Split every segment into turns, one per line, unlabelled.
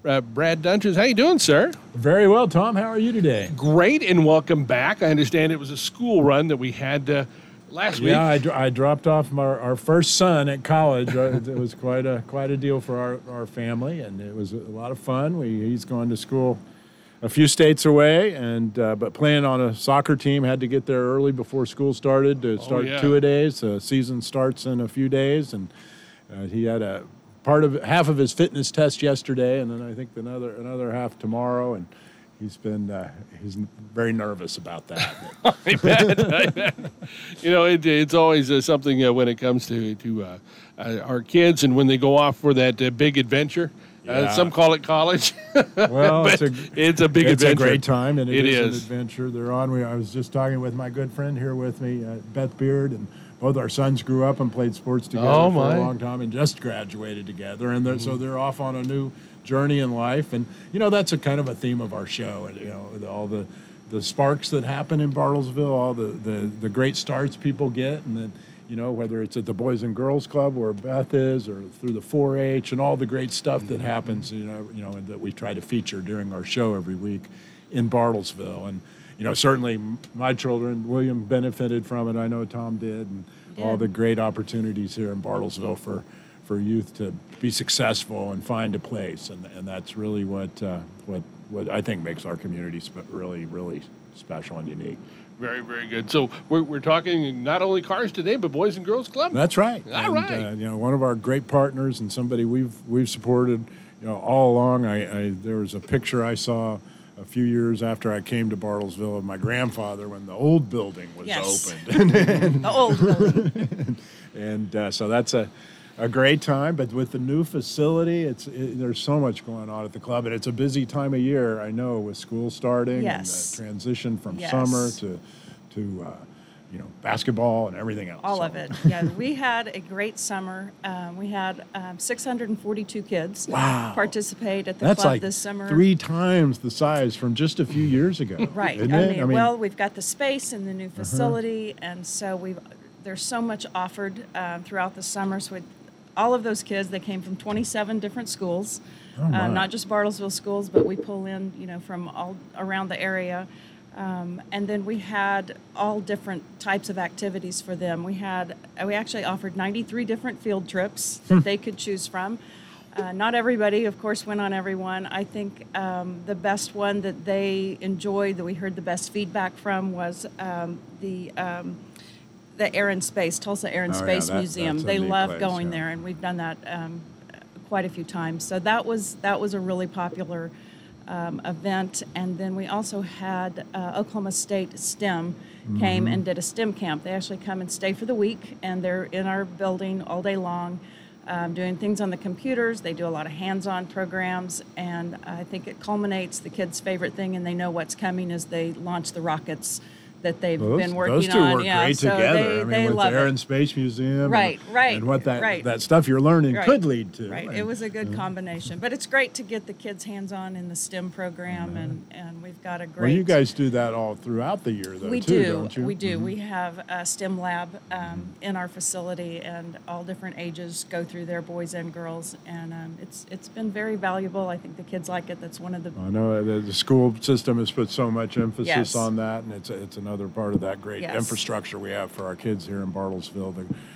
Brad Dunches. How you doing, sir?
Very well, Tom. How are you today?
Great, and welcome back. I understand it was a school run that we had last week.
Yeah, I dropped off our first son at college. It was quite a deal for our family, and it was a lot of fun. He's going to school a few states away, and but playing on a soccer team, had to get there early before school started to start two-a-days. The season starts in a few days, and he had half of his fitness test yesterday, and then I think another half tomorrow, and he's very nervous about that.
I bet. You know, it's always something when it comes to our kids, and when they go off for that big adventure.
Yeah.
Some call it college.
Well, it's a big adventure. It's a great time, and it is an adventure. They're on. I was just talking with my good friend here with me, Beth Beard, and both our sons grew up and played sports together for a long time and just graduated together. And so they're off on a new journey in life. And, that's a kind of a theme of our show. And, all the sparks that happen in Bartlesville, all the great starts people get, and then, whether it's at the Boys and Girls Club where Beth is, or through the 4-H and all the great stuff that happens, and that we try to feature during our show every week in Bartlesville. And, certainly my children, William benefited from it. I know Tom did, and all the great opportunities here in Bartlesville for youth to be successful and find a place. And that's really what I think makes our community really, really special and unique.
Very, very good. So we're talking not only cars today, but Boys and Girls Club?
That's right.
All right.
One of our great partners and somebody we've supported, all along. There was a picture I saw a few years after I came to Bartlesville of my grandfather when the old building was opened.
The old building.
And so that's a great time. But with the new facility, there's so much going on at the club. And it's a busy time of year, I know, with school starting and the transition from summer to basketball and everything else.
All of it. Yeah, we had a great summer. We had 642 kids participate at the club this summer.
That's like 3 times the size from just a few years ago.
Right.
Isn't it?
Well, we've got the space in the new facility, and so there's so much offered throughout the summer. So all of those kids, they came from 27 different schools, not just Bartlesville schools, but we pull in, from all around the area. And then we had all different types of activities for them. We actually offered 93 different field trips that they could choose from. Not everybody, of course, went on every one. I think the best one that they enjoyed, that we heard the best feedback from, was the Air and Space, Tulsa Air and Space Museum. They love going there, and we've done that quite a few times. So that was a really popular event. And then we also had Oklahoma State STEM came and did a STEM camp. They actually come and stay for the week, and they're in our building all day long doing things on the computers. They do a lot of hands-on programs, and I think it culminates, the kids' favorite thing, and they know what's coming as they launch the rockets that they've been working on.
Those two work great together.
They
with
love
the Air and Space Museum.
Right.
And what that stuff you're learning could lead to.
Right. It was a good combination. But it's great to get the kids hands-on in the STEM program, and we've got a great...
Well, you guys do that all throughout the year, though, don't you?
We do. We have a STEM lab in our facility, and all different ages go through there, boys and girls, and it's been very valuable. I think the kids like it. That's one of the...
I know the school system has put so much emphasis on that, and it's another part of that great infrastructure we have for our kids here in Bartlesville.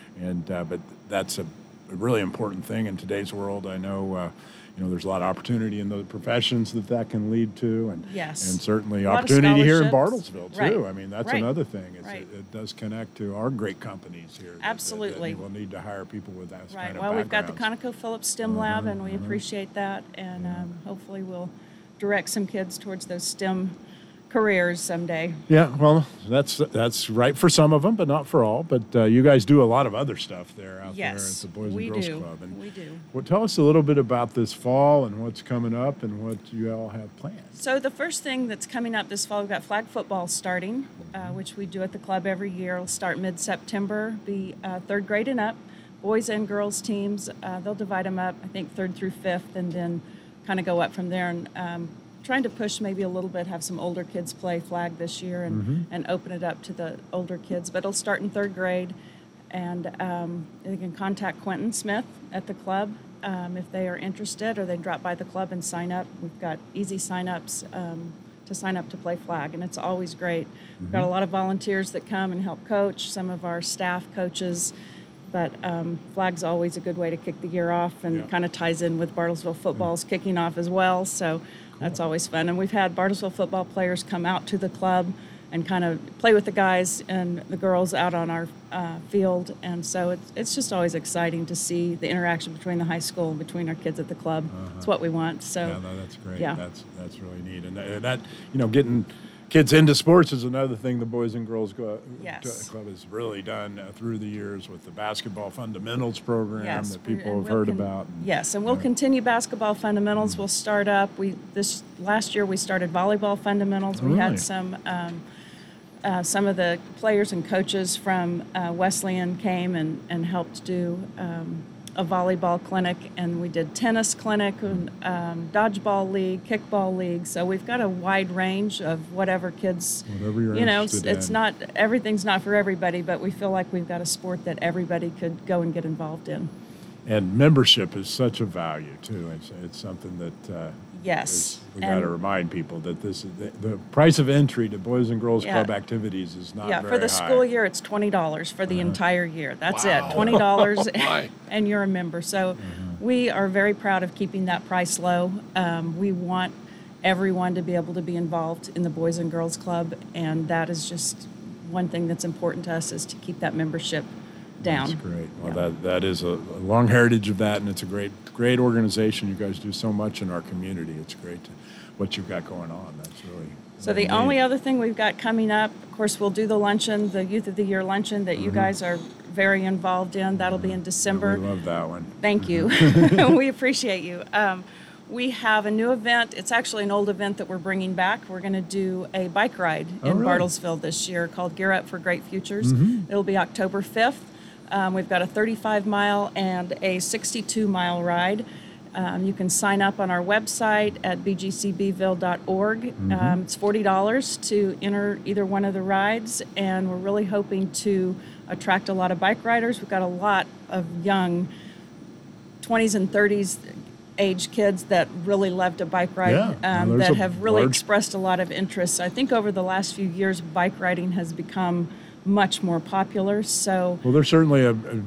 But that's a really important thing in today's world. I know, there's a lot of opportunity in the professions that can lead to, and certainly opportunity here in Bartlesville too.
Right.
I mean, that's another thing. It does connect to our great companies here.
Absolutely.
That we'll need to hire people with that kind of
Well, we've got the
backgrounds.
ConocoPhillips STEM Lab, and we appreciate that, and hopefully we'll direct some kids towards those STEM careers someday.
Yeah, well, that's right for some of them, but not for all. But you guys do a lot of other stuff there out there at the Boys and Girls Club. And
we do.
Well, tell us a little bit about this fall and what's coming up and what you all have planned.
So the first thing that's coming up this fall, we've got flag football starting, which we do at the club every year. It'll start mid-September, be 3rd grade and up. Boys and girls teams, they'll divide them up, I think 3rd through 5th, and then kind of go up from there. And trying to push maybe a little bit, have some older kids play flag this year and open it up to the older kids. But it'll start in 3rd grade, and you can contact Quentin Smith at the club if they are interested, or they drop by the club and sign up. We've got easy sign-ups to sign up to play flag, and it's always great. We've got a lot of volunteers that come and help coach, some of our staff coaches, but flag's always a good way to kick the year off, and kind of ties in with Bartlesville football's kicking off as well, so that's always fun. And we've had Bartlesville football players come out to the club and kind of play with the guys and the girls out on our field, and so it's just always exciting to see the interaction between the high school and between our kids at the club. It's what we want. So
yeah, no, that's great. Yeah. That's really neat, and that getting kids into sports is another thing the Boys and Girls Club has really done through the years with the basketball fundamentals program that people have heard about.
Yes, and we'll continue basketball fundamentals. We'll start up. Last year we started volleyball fundamentals. We had some of the players and coaches from Wesleyan came and helped do a volleyball clinic, and we did tennis clinic, and dodgeball league, kickball league. So we've got a wide range of whatever kids.
Whatever you're interested in.
It's not everything's not for everybody, but we feel like we've got a sport that everybody could go and get involved in.
And membership is such a value too. It's something that.
Yes.
We got to remind people that this is the price of entry to Boys and Girls Club activities is not very high.
For the school year, it's $20 for the entire year. That's it, $20, and you're a member. So we are very proud of keeping that price low. We want everyone to be able to be involved in the Boys and Girls Club, and that is just one thing that's important to us, is to keep that membership down.
That's great. Well, that is a long heritage of that, and it's a great organization. You guys do so much in our community. It's great what you've got going on. That's really
so. The only other thing we've got coming up, of course, we'll do the luncheon, the Youth of the Year luncheon that you guys are very involved in. That'll be in December.
We love that one.
Thank you. We appreciate you. We have a new event. It's actually an old event that we're bringing back. We're going to do a bike ride in Bartlesville this year called Gear Up for Great Futures. It'll be October 5th. We've got a 35-mile and a 62-mile ride. You can sign up on our website at bgcbville.org. It's $40 to enter either one of the rides, and we're really hoping to attract a lot of bike riders. We've got a lot of young 20s and 30s age kids that really love to bike ride, that have really expressed a lot of interest. I think over the last few years, bike riding has become much more popular. So
there's certainly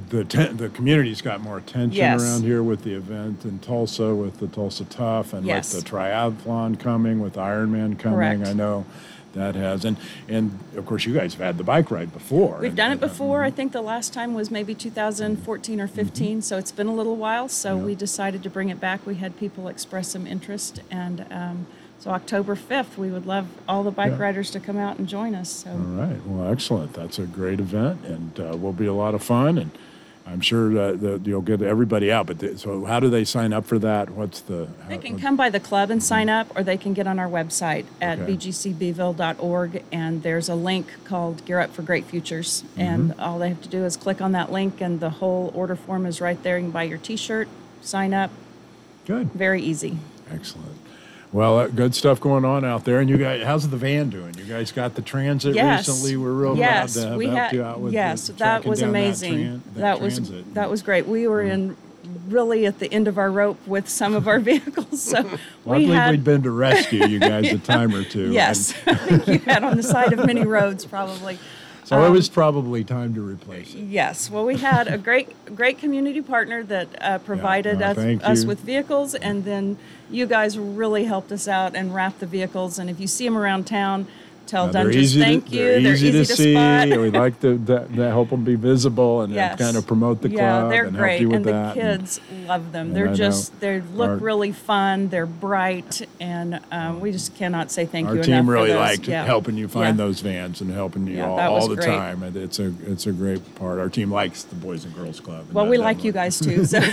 the community's got more attention around here with the event in Tulsa, with the Tulsa Tough, and with the triathlon coming, with Ironman coming.
Correct.
I know that has, and of course you guys have had the bike ride before.
We've done it before. I think the last time was maybe 2014 or 15, so it's been a little while. So we decided to bring it back. We had people express some interest, and so October 5th, we would love all the bike riders to come out and join us. So.
All right. Well, excellent. That's a great event, and will be a lot of fun, and I'm sure you'll get everybody out. But so how do they sign up for that?
They can come by the club and sign up, or they can get on our website at bgcbville.org, and there's a link called Gear Up for Great Futures, and all they have to do is click on that link, and the whole order form is right there. You can buy your T-shirt, sign up.
Good.
Very easy.
Excellent. Well, good stuff going on out there. And you guys, how's the van doing? You guys got the transit recently. We're real glad to have helped you out with
that was amazing. That was great. We were in really at the end of our rope with some of our vehicles. So
we'd been to rescue you guys a time or two.
Yes, I think you had on the side of many roads probably.
So it was probably time to replace it.
Yes. Well, we had a great community partner that provided us with vehicles, and then you guys really helped us out and wrapped the vehicles. And if you see them around town, tell Dungeons thank you.
They're easy to spot. We like to help them be visible and kind of promote the club.
Yeah, they're
and
great,
help you with
and
that.
The kids love them. They look really fun. They're bright, and we just cannot say thank you enough.
Our team really liked helping you find those vans and helping you all the time. It's a great part. Our team likes the Boys and Girls Club.
Well, we like you guys too. So.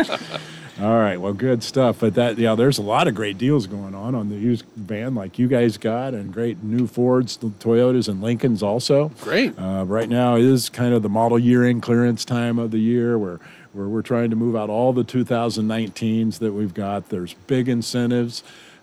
All right, well, good stuff. But there's a lot of great deals going on the used van like you guys got, and great new Fords, Toyotas, and Lincolns also.
Great.
Right now is kind of the model year-end clearance time of the year where we're trying to move out all the 2019s that we've got. There's big incentives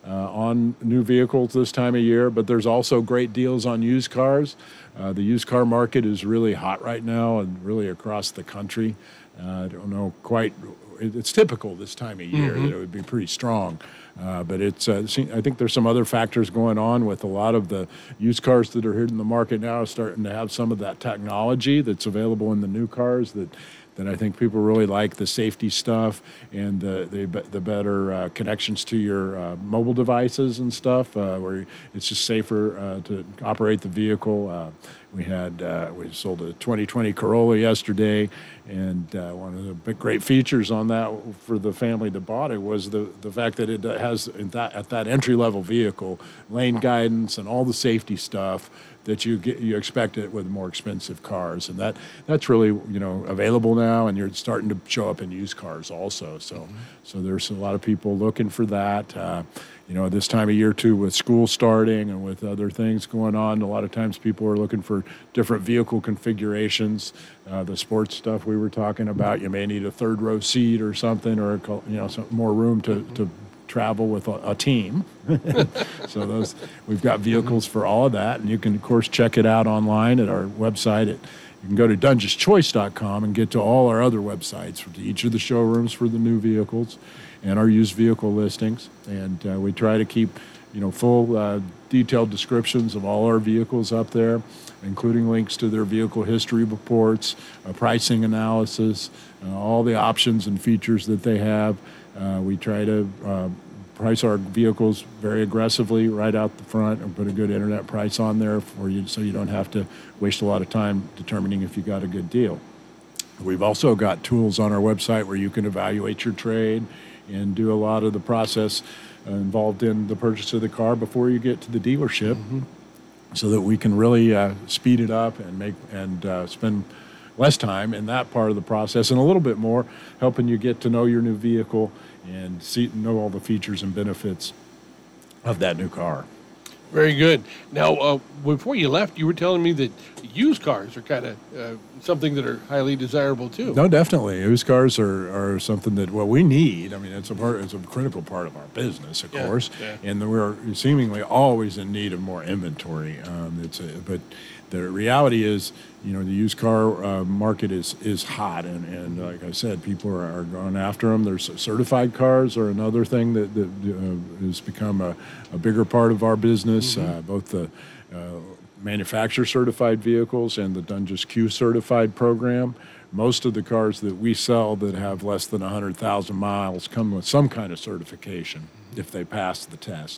on new vehicles this time of year, but there's also great deals on used cars. The used car market is really hot right now and really across the country. I don't know quite it's typical this time of year that it would be pretty strong. But it's I think there's some other factors going on with a lot of the used cars that are hitting the market now, starting to have some of that technology that's available in the new cars that I think people really like, the safety stuff and the better connections to your mobile devices and stuff, where it's just safer to operate the vehicle. We sold a 2020 Corolla yesterday, and one of the big great features on that for the family that bought it was the fact that it has at that entry level vehicle lane guidance and all the safety stuff that you expect it with more expensive cars, and that's really available now, and you're starting to show up in used cars also. So there's a lot of people looking for that. This time of year too, with school starting and with other things going on, a lot of times people are looking for different vehicle configurations. The sports stuff we were talking about, you may need a third row seat or something, or some more room to travel with a team. So we've got vehicles for all of that, and you can of course check it out online at our website. You can go to dungeschoice.com and get to all our other websites for each of the showrooms for the new vehicles and our used vehicle listings. And we try to keep full detailed descriptions of all our vehicles up there, including links to their vehicle history reports, pricing analysis, all the options and features that they have. We try to price our vehicles very aggressively right out the front and put a good internet price on there for you, so you don't have to waste a lot of time determining if you got a good deal. We've also got tools on our website where you can evaluate your trade and do a lot of the process involved in the purchase of the car before you get to the dealership, so that we can really speed it up and spend less time in that part of the process and a little bit more helping you get to know your new vehicle and know all the features and benefits of that new car.
Very good. Now, before you left, you were telling me that used cars are kind of something that are highly desirable too.
No, definitely. Used cars are something that we need. I mean, it's a critical part of our business, of course, and we're seemingly always in need of more inventory. But the reality is, the used car market is hot, and like I said, people are going after them. There's certified cars are another thing that has become a bigger part of our business, both the manufacturer certified vehicles and the Dunges Q certified program. Most of the cars that we sell that have less than 100,000 miles come with some kind of certification if they pass the test.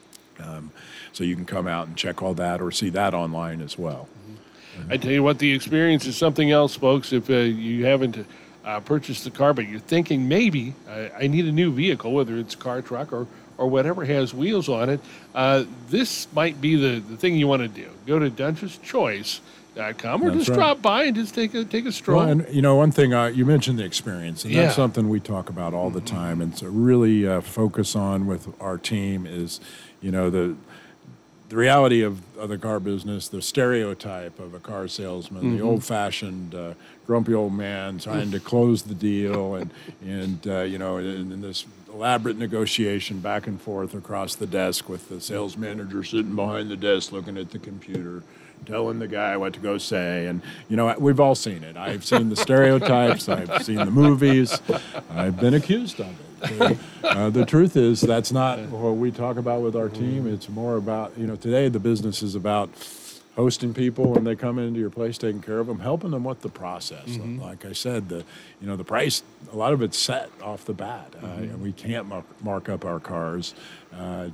So you can come out and check all that or see that online as well.
I tell you what, the experience is something else, folks. If you haven't purchased the car, but you're thinking maybe I need a new vehicle, whether it's a car, truck, or whatever has wheels on it, this might be the thing you want to do. Go to DungesChoice.com or just drop by and just take a stroll.
Well, and one thing you mentioned the experience, and that's something we talk about all the time, and to really focus on with our team is, the reality of the car business, the stereotype of a car salesman, the old-fashioned grumpy old man trying to close the deal, and in this elaborate negotiation back and forth across the desk with the sales manager sitting behind the desk looking at the computer, telling the guy what to go say. And, we've all seen it. I've seen the stereotypes. I've seen the movies. I've been accused of it. So, the truth is that's not what we talk about with our team. It's more about, today the business is about hosting people when they come into your place, taking care of them, helping them with the process. Like I said, the price, a lot of it's set off the bat. And we can't mark up our cars. On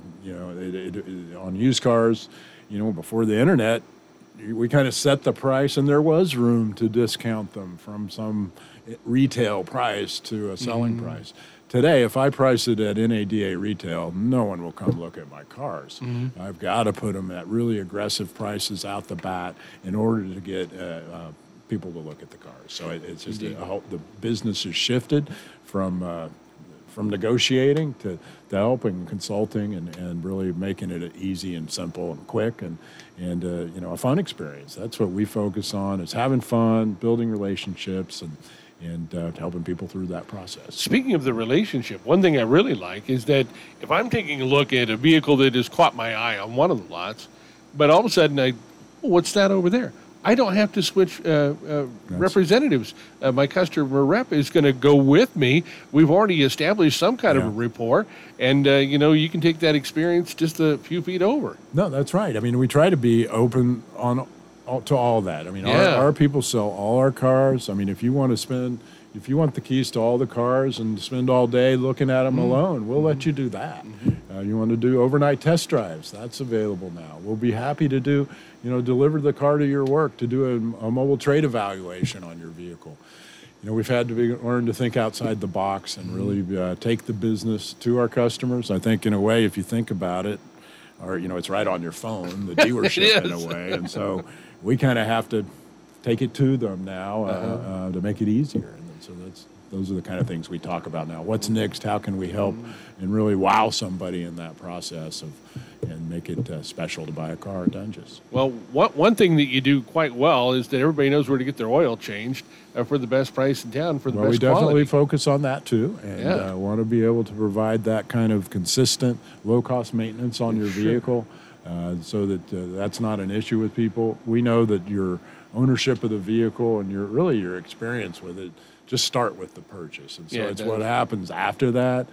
used cars, before the internet, we kind of set the price, and there was room to discount them from some retail price to a selling price. Today, if I price it at NADA retail, no one will come look at my cars. I've got to put them at really aggressive prices out the bat in order to get people to look at the cars. So it's just the business has shifted from negotiating to helping, consulting, and really making it easy and simple and quick and a fun experience. That's what we focus on, is having fun, building relationships, and helping people through that process.
Speaking of the relationship, one thing I really like is that if I'm taking a look at a vehicle that has caught my eye on one of the lots, but all of a sudden what's that over there? I don't have to switch representatives. My customer rep is going to go with me. We've already established some kind of a rapport, and you can take that experience just a few feet over.
No, that's right. I mean, we try to be open to all that. I mean, our people sell all our cars. I mean, if you want the keys to all the cars and spend all day looking at them alone, we'll let you do that. You want to do overnight test drives, that's available now. We'll be happy to do, deliver the car to your work, to do a mobile trade evaluation on your vehicle. We've had to learn to think outside the box and really take the business to our customers. I think in a way, if you think about it, or, it's right on your phone, the dealership in a way. And so we kind of have to take it to them now to make it easier. And so those are the kind of things we talk about now. What's next? How can we help and really wow somebody in that process and make it special to buy a car at Dunges?
Well, one thing that you do quite well is that everybody knows where to get their oil changed for the best price in town for the best quality.
We definitely focus on that too, and want to be able to provide that kind of consistent, low-cost maintenance on your vehicle, so that that's not an issue with people. We know that your ownership of the vehicle and your experience with it just start with the purchase, and so it's what happens after that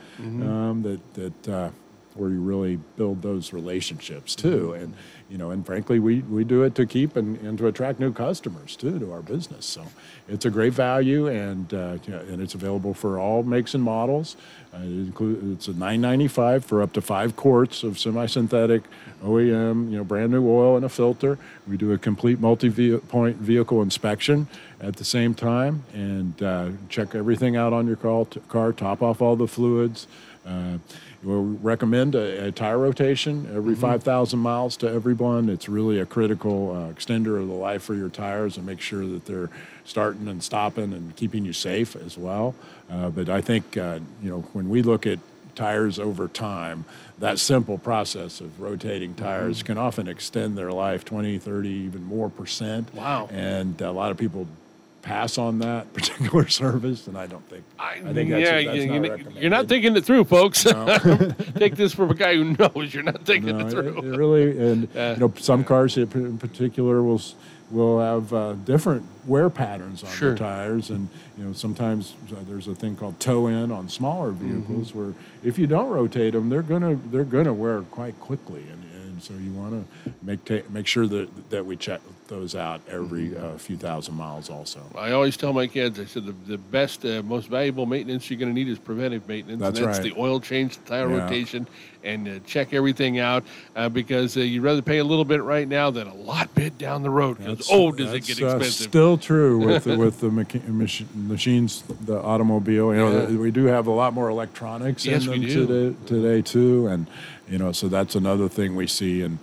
where you really build those relationships too. And and frankly, we do it to keep and to attract new customers too to our business. So it's a great value, and it's available for all makes and models. It's a $9.95 for up to 5 quarts of semi-synthetic OEM, brand new oil and a filter. We do a complete multi-point vehicle inspection at the same time, and check everything out on your car, top off all the fluids. We'll recommend a tire rotation every 5,000 miles to everyone. It's really a critical extender of the life for your tires, and make sure that they're starting and stopping and keeping you safe as well. But I think, when we look at tires over time, that simple process of rotating tires can often extend their life 20, 30, even more %.
Wow.
And a lot of people pass on that particular service, and I think that's not recommended.
You're not thinking it through, folks. No. Take this from a guy who knows you're not thinking it through.
It really, and some cars in particular will have different wear patterns on the tires, and sometimes there's a thing called toe-in on smaller vehicles where if you don't rotate them, they're gonna wear quite quickly, and so you want to make sure that we check those out every few thousand miles also.
I always tell my kids, I said the best, most valuable maintenance you're going to need is preventive maintenance.
That's
right. The oil change, the tire rotation, and check everything out because you'd rather pay a little bit right now than a lot bit down the road, because does it get expensive.
Still true with the machines, the automobile. We do have a lot more electronics in them today too, and so that's another thing we see, and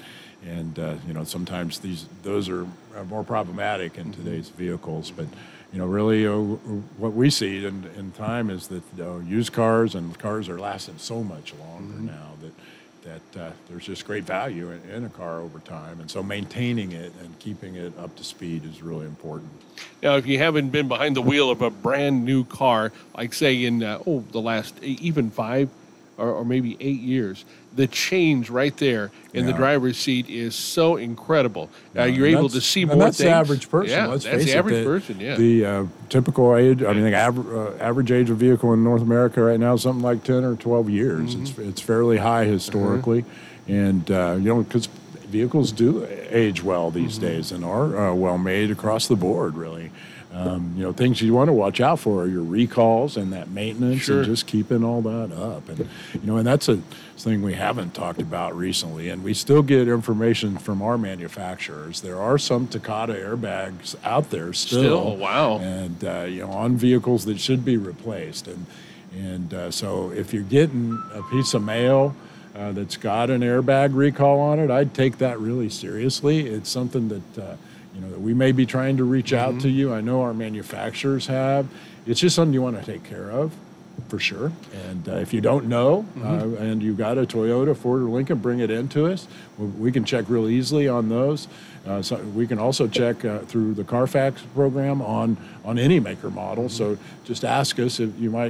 sometimes those are more problematic in today's vehicles. But really what we see in time is that used cars and cars are lasting so much longer now that there's just great value in a car over time, and so maintaining it and keeping it up to speed is really important.
Now, if you haven't been behind the wheel of a brand new car, like say in the last even 5 or maybe 8 years, the change right there in the driver's seat is so incredible. You're able to see more things.
That's the average person.
Yeah,
that's
the average person, yeah.
The typical age, the average age of vehicle in North America right now is something like 10 or 12 years. It's fairly high historically. And, because vehicles do age well these days and are well made across the board, really. Things you want to watch out for are your recalls and that maintenance and just keeping all that up. And, and that's a thing we haven't talked about recently. And we still get information from our manufacturers. There are some Takata airbags out there still.
Wow.
And, on vehicles that should be replaced. And so if you're getting a piece of mail that's got an airbag recall on it, I'd take that really seriously. It's something that, that we may be trying to reach out to you. I know our manufacturers have. It's just something you want to take care of, for sure. And if you don't know, and you've got a Toyota, Ford, or Lincoln, bring it into us. We can check real easily on those. So we can also check through the Carfax program on any maker model. So just ask us if you might.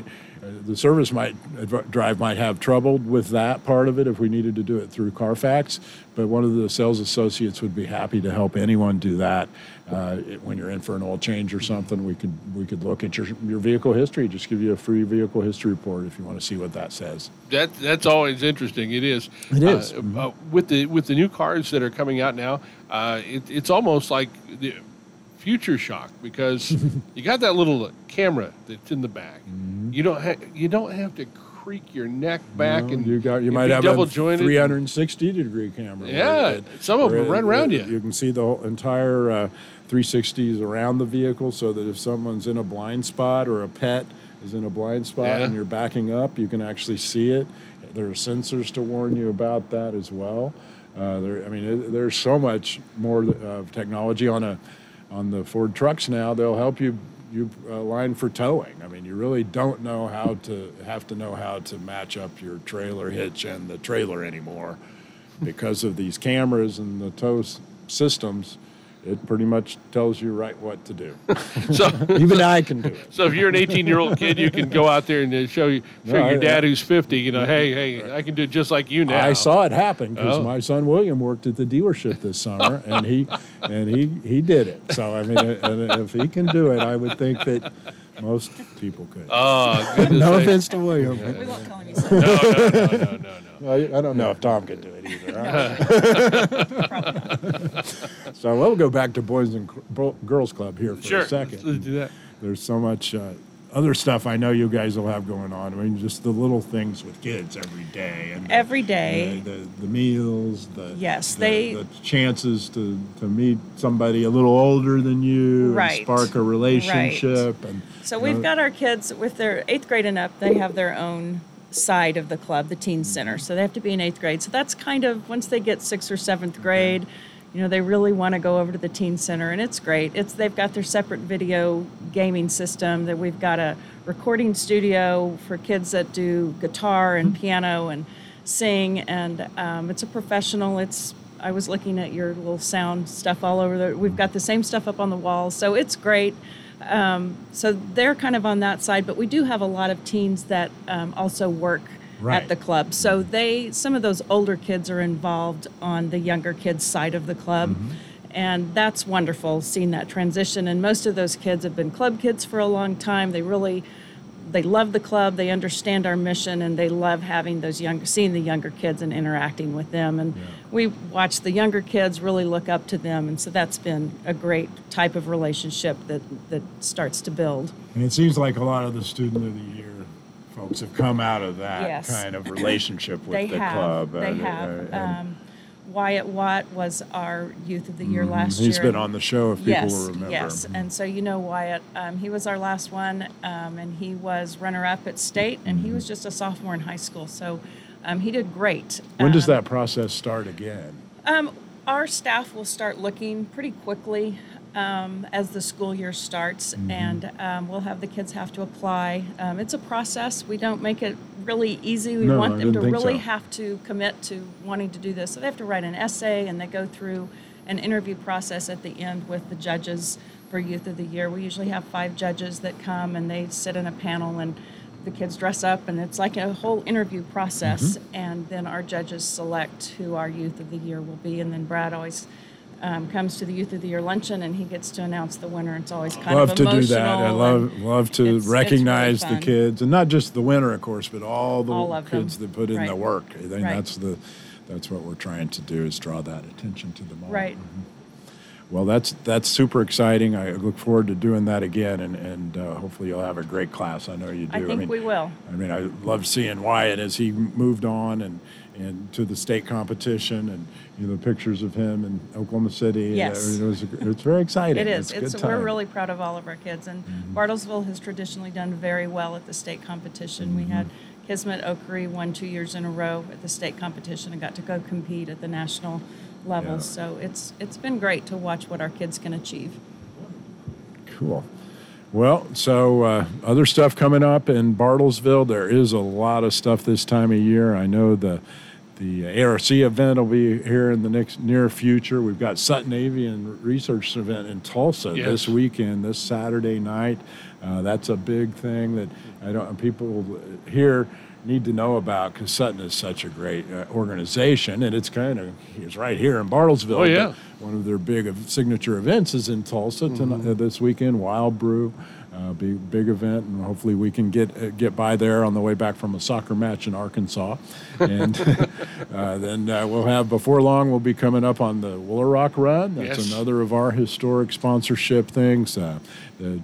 The service drive might have trouble with that part of it if we needed to do it through Carfax, but one of the sales associates would be happy to help anyone do that. When you're in for an oil change or something, we could look at your vehicle history, just give you a free vehicle history report if you want to see what that says.
That's always interesting. It is.
It is.
With the new cars that are coming out now, it's almost like the future shock, because you got that little camera that's in the back. Mm-hmm. You don't have to creak your neck back, and
you might have a 360-degree camera.
Yeah, some of them run around you.
You can see the whole entire 360s around the vehicle, so that if someone's in a blind spot or a pet is in a blind spot and you're backing up, you can actually see it. There are sensors to warn you about that as well. There's so much more technology on the Ford trucks now. They'll help you line for towing. I mean, you really don't have to know how to match up your trailer hitch and the trailer anymore because of these cameras and the tow systems. It pretty much tells you right what to do. So even I can do it.
So if you're an 18-year-old kid, you can go out there and show your dad who's 50. Hey, I can do it just like you now.
I saw it happen because my son William worked at the dealership this summer, and he did it. So I mean, if he can do it, I would think that most people could.
Oh,
no offense to William.
Yeah. We won't call him son.
No.
I don't know if Tom could do it either.
Probably.
So we'll go back to Boys and Girls Club here for a second.
Let's do that.
There's so much other stuff I know you guys will have going on. I mean, just the little things with kids every day. And
every day.
The meals, the chances to meet somebody a little older than you and spark a relationship.
Right.
And
so we've got our kids with their 8th grade and up, they have their own side of the club, the teen center. So they have to be in 8th grade. So that's kind of, once they get 6th or 7th grade, they really want to go over to the teen center, and it's great. They've got their separate video gaming system. That we've got a recording studio for kids that do guitar and piano and sing, and it's a professional. I was looking at your little sound stuff all over there. We've got the same stuff up on the walls, so it's great. So they're kind of on that side, but we do have a lot of teens that also work at the club. So some of those older kids are involved on the younger kids side of the club. Mm-hmm. And that's wonderful, seeing that transition. And most of those kids have been club kids for a long time. They love the club, they understand our mission, and they love having seeing the younger kids and interacting with them. And we watch the younger kids really look up to them. And so that's been a great type of relationship that starts to build.
And it seems like a lot of the Student of the Year folks have come out of that kind of relationship with the club.
They have. Wyatt Watt was our Youth of the Year last year.
He's been on the show, if people will remember.
Yes, and so Wyatt, he was our last one, and he was runner-up at state, and he was just a sophomore in high school, so he did great.
When does that process start again?
Our staff will start looking pretty quickly as the school year starts, and we'll have the kids have to apply. It's a process. We don't make it really easy. We want them to really have to commit to wanting to do this. So they have to write an essay, and they go through an interview process at the end with the judges for Youth of the Year. We usually have 5 judges that come, and they sit in a panel, and the kids dress up, and it's like a whole interview process. And then our judges select who our Youth of the Year will be, and then Brad always comes to the Youth of the Year luncheon, and he gets to announce the winner. It's always kind of emotional.
Love to do that. I love to recognize the kids, and not just the winner, of course, but all the kids that put in the work. I think that's what we're trying to do, is draw that attention to them all.
Right.
Well, that's super exciting. I look forward to doing that again, and hopefully you'll have a great class. I know you do.
I think we will.
I mean, I love seeing Wyatt as he moved on and to the state competition, and the pictures of him in Oklahoma City.
Yes.
It's very exciting.
It is.
It's
we're really proud of all of our kids, and Bartlesville has traditionally done very well at the state competition. We had Kismet Oakry won 2 years in a row at the state competition and got to go compete at the national level. Yeah. So it's been great to watch what our kids can achieve.
Cool. Well, so other stuff coming up in Bartlesville. There is a lot of stuff this time of year. I know the The ARC event will be here in the near future. We've got Sutton Avian Research event in Tulsa this weekend, this Saturday night. That's a big thing that people here need to know about, because Sutton is such a great organization, and it's right here in Bartlesville.
Oh, yeah.
One of their big signature events is in Tulsa this weekend, Wild Brew. Big event, and hopefully we can get by there on the way back from a soccer match in Arkansas. And then we'll have, before long, we'll be coming up on the Woolaroc Run. That's another of our historic sponsorship things. The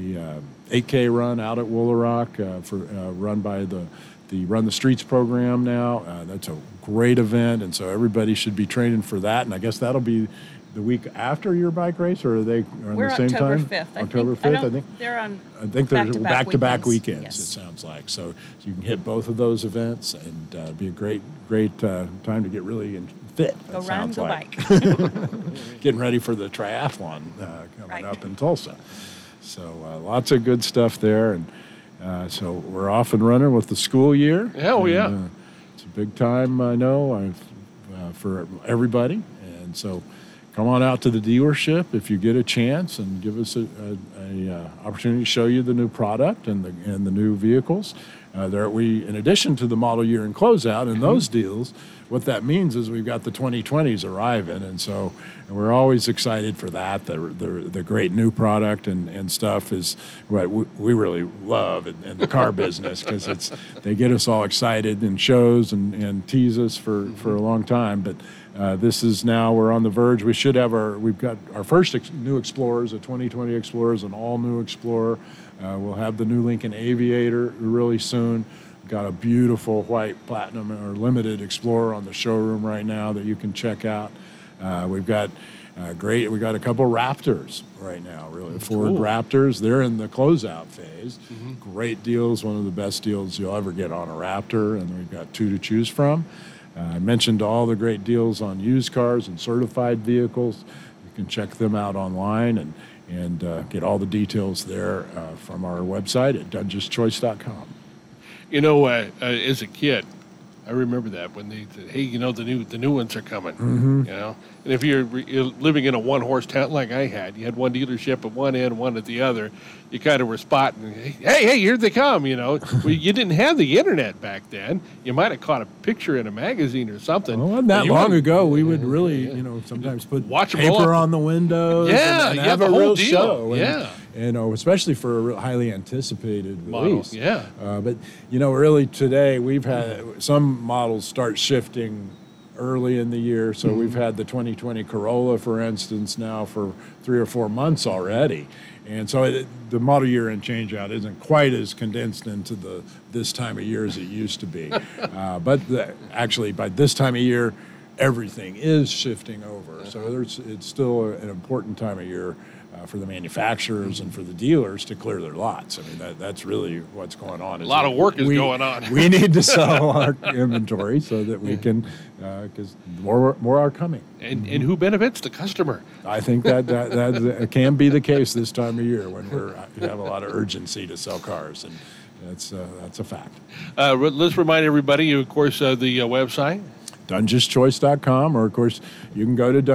8K run out at Woolaroc, run by the Run the Streets program now. That's a great event, and so everybody should be training for that. And I guess that'll be the week after your bike race, or are they on the same
October
time?
5th.
October 5th, I think.
They're on.
I think they're back-to-back weekends.
Yes.
It sounds like. So you can hit both of those events, and be a great time to get really fit.
Go run, go bike.
Getting ready for the triathlon coming up in Tulsa. So lots of good stuff there, and so we're off and running with the school year.
Yeah,
it's a big time, I know, for everybody, and so come on out to the dealership if you get a chance, and give us a opportunity to show you the new product and the new vehicles. In addition to the model year and closeout and those deals, what that means is we've got the 2020s arriving, and so we're always excited for that. The great new product and stuff is what we really love in the car business, because they get us all excited in shows and tease us for a long time. But this is now, we're on the verge. We've got our first new Explorers, a 2020 Explorers, an all-new Explorer. We'll have the new Lincoln Aviator really soon. Got a beautiful white platinum or limited Explorer on the showroom right now that you can check out. We've got we got a couple Raptors right now, really. Ford Raptors. They're in the closeout phase. Great deals, one of the best deals you'll ever get on a Raptor, and we've got two to choose from. I mentioned all the great deals on used cars and certified vehicles. You can check them out online and get all the details there from our website at dungischoice.com.
You know, as a kid, I remember that when they said, "Hey, the new ones are coming." You know, and if you're living in a one-horse town like I had, you had one dealership at one end, one at the other. You kind of were spotting, "Hey, here they come!" You know, you didn't have the internet back then. You might have caught a picture in a magazine or something.
Well, not that long ago, we would really, sometimes put paper on the windows.
And
have a real show.
And,
especially for a highly anticipated release.
Model.
But really today we've had some models start shifting early in the year. So we've had the 2020 Corolla, for instance, now for 3 or 4 months already. And so the model year and changeout isn't quite as condensed into this time of year as it used to be. But actually, by this time of year, everything is shifting over. So it's still an important time of year for the manufacturers and for the dealers to clear their lots. I mean, that's really what's going on.
A lot of work is going on.
We need to sell our inventory so that we can, because more are coming.
And who benefits? The customer.
I think that can be the case this time of year when we have a lot of urgency to sell cars, and that's a fact.
Let's remind everybody, of course, the website.
DungisChoice.com, or of course you can go to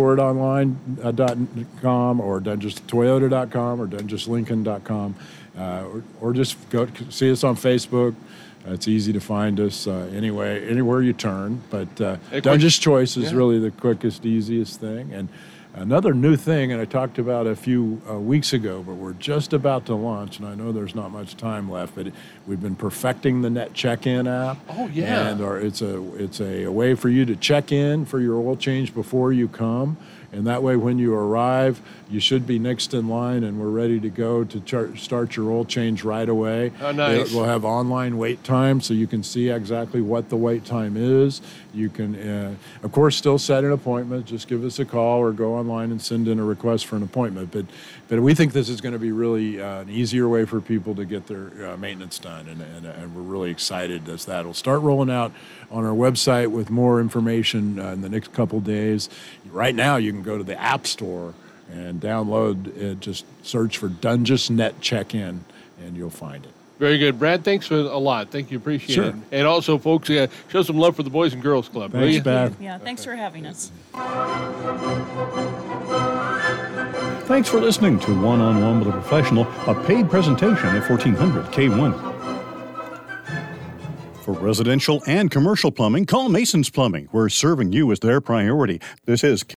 DungisFordOnline.com or DungisToyota.com or DungisLincoln.com, or just go see us on Facebook. It's easy to find us anywhere you turn. But Dungis Choice is really the quickest, easiest thing. And another new thing, and I talked about a few weeks ago, but we're just about to launch, and I know there's not much time left, but we've been perfecting the Net Check-In app.
Oh, yeah.
And it's a way for you to check in for your oil change before you come. And that way, when you arrive, you should be next in line, and we're ready to go to start your oil change right away.
Oh, nice.
We'll have online wait time, so you can see exactly what the wait time is. You can, of course, still set an appointment. Just give us a call or go online and send in a request for an appointment. But we think this is going to be really an easier way for people to get their maintenance done, and we're really excited as that will start rolling out on our website with more information in the next couple days. Right now, you can go to the App Store and download it. Just search for Dungis Net Check-In, and you'll find it.
Very good. Brad, thanks for a lot. Thank you. Appreciate
sure.
it. And also, folks, show some love for the Boys and Girls Club.
Thanks, Beth.
Yeah, thanks for having us.
Thanks for listening to One-on-One with a Professional, a paid presentation at 1400 K1. For residential and commercial plumbing, call Mason's Plumbing. We're serving you as their priority. This is